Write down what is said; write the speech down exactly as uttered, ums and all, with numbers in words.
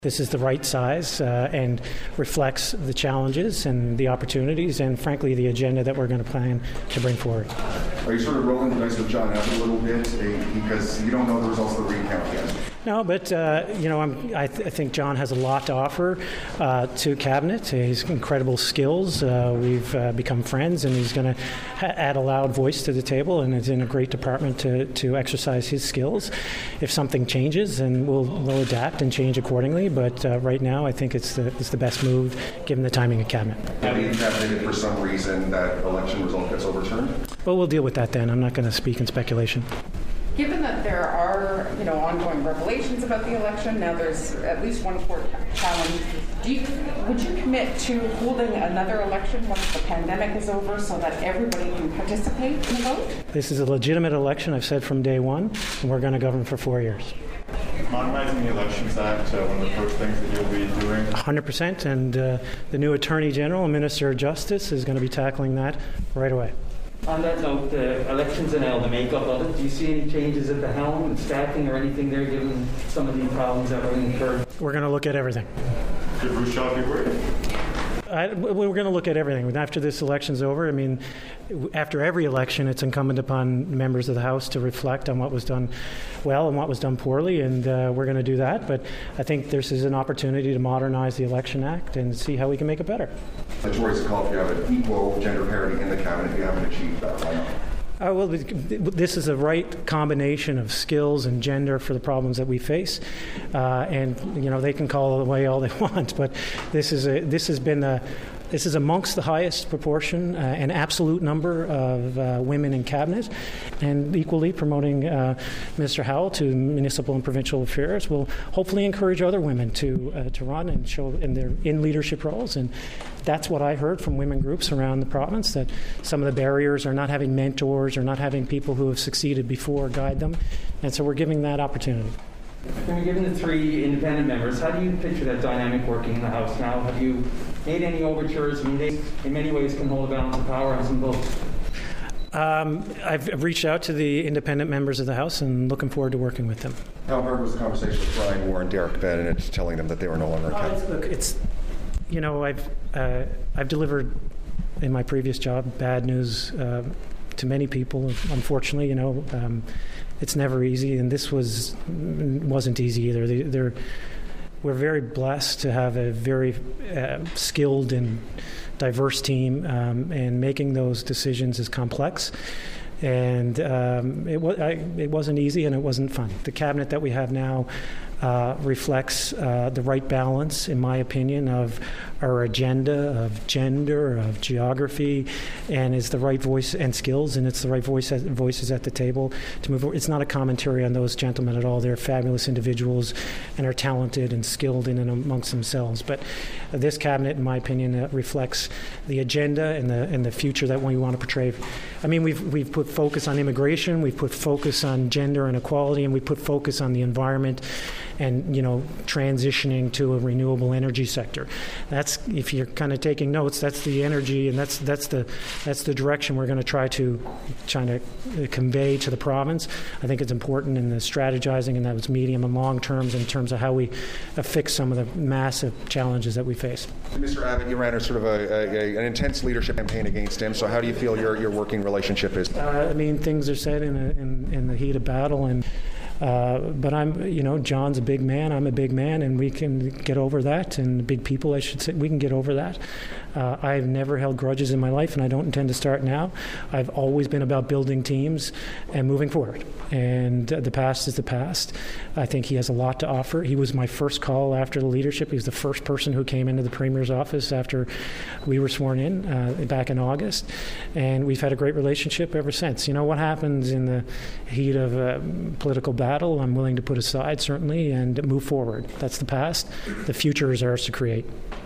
This is the right size uh, and reflects the challenges and the opportunities and, frankly, the agenda that we're going to plan to bring forward. Are you sort of rolling the dice with John Abbott a little bit uh, because you don't know the results of the recount yet? No, but uh, you know, I'm, I, th- I think John has a lot to offer uh, to Cabinet. He's incredible skills. Uh, we've uh, become friends, and he's going to ha- add a loud voice to the table. And it's in a great department to, to exercise his skills. If something changes, then we'll we'll adapt and change accordingly. But uh, right now, I think it's the it's the best move given the timing of Cabinet. Have you intended for some reason that election result gets overturned? Well, we'll deal with that then. I'm not going to speak in speculation. Given that there are, you know, ongoing revelations about the election, now there's at least one court challenge. Do you, would you commit to holding another election once the pandemic is over so that everybody can participate in the vote? This is a legitimate election, I've said from day one, and we're going to govern for four years. Modernizing the Elections Act, uh, one of the first things that you'll be doing? one hundred percent, and uh, the new Attorney General and Minister of Justice is going to be tackling that right away. On that note, the elections and now the makeup of it, do you see any changes at the helm and staffing or anything there given some of the problems that were incurred? We're going to look at everything. Should Bruce Shaw be worried? I, we're going to look at everything. After this election's over, I mean, after every election, it's incumbent upon members of the House to reflect on what was done well and what was done poorly, and uh, we're going to do that. But I think this is an opportunity to modernize the Election Act and see how we can make it better. The Tories call if you have an equal gender parity in the cabinet, you haven't achieved that. Why not? Uh, well, this is the right combination of skills and gender for the problems that we face, uh, and you know they can call it away all they want, but this is a this has been a this is amongst the highest proportion, uh, an absolute number of uh, women in cabinet, and equally promoting uh, Mister Howell to municipal and provincial affairs will hopefully encourage other women to uh, to run and show in their in leadership roles. And that's what I heard from women groups around the province, that some of the barriers are not having mentors or not having people who have succeeded before guide them. And so we're giving that opportunity. When you're given the three independent members, how do you picture that dynamic working in the House now? Have you made any overtures? I mean, they in many ways can hold a balance of power on some votes. Um, I've reached out to the independent members of the House and looking forward to working with them. How hard was the conversation with Brian Warren, Derek Bennett, telling them that they were no longer in cabinet? Uh, look, it's, you know, I've uh, I've delivered in my previous job bad news uh, to many people. Unfortunately, you know, um, it's never easy, and this was wasn't easy either. They, they're we're very blessed to have a very uh, skilled and diverse team, um, and making those decisions is complex. And um, it, was, I, it wasn't easy, and it wasn't fun. The cabinet that we have now uh, reflects uh, the right balance, in my opinion, of our agenda, of gender, of geography, and is the right voice and skills, and it's the right voice voices at the table to move forward. It's not a commentary on those gentlemen at all. They're fabulous individuals and are talented and skilled in and amongst themselves. But this cabinet, in my opinion, uh, reflects the agenda and the and the future that we want to portray. I mean, we've we've put focus on immigration, we've put focus on gender and equality, and we put focus on the environment and, you know, transitioning to a renewable energy sector. That's, if you're kind of taking notes, that's the energy, and that's that's the that's the direction we're going to try to try to convey to the province. I think it's important in the strategizing, and that was medium and long terms in terms of how we fix some of the massive challenges that we face. Mister Abbott, you ran a sort of a, a, an intense leadership campaign against him. So how do you feel your your working relationship is? Uh, I mean, things are said in, a, in in the heat of battle, and uh, but I'm, you know, John's a big man. I'm a big man, and we can get over that. And big people, I should say, we can get over that. Uh, I've never held grudges in my life, and I don't intend to start now. I've always been about building teams and moving forward. And uh, the past is the past. I think he has a lot to offer. He was my first call after the leadership. He was the first person who came into the Premier's office after we were sworn in uh, back in August. And we've had a great relationship ever since. You know, what happens in the heat of uh, political battle, I'm willing to put aside, certainly, and move forward. That's the past. The future is ours to create.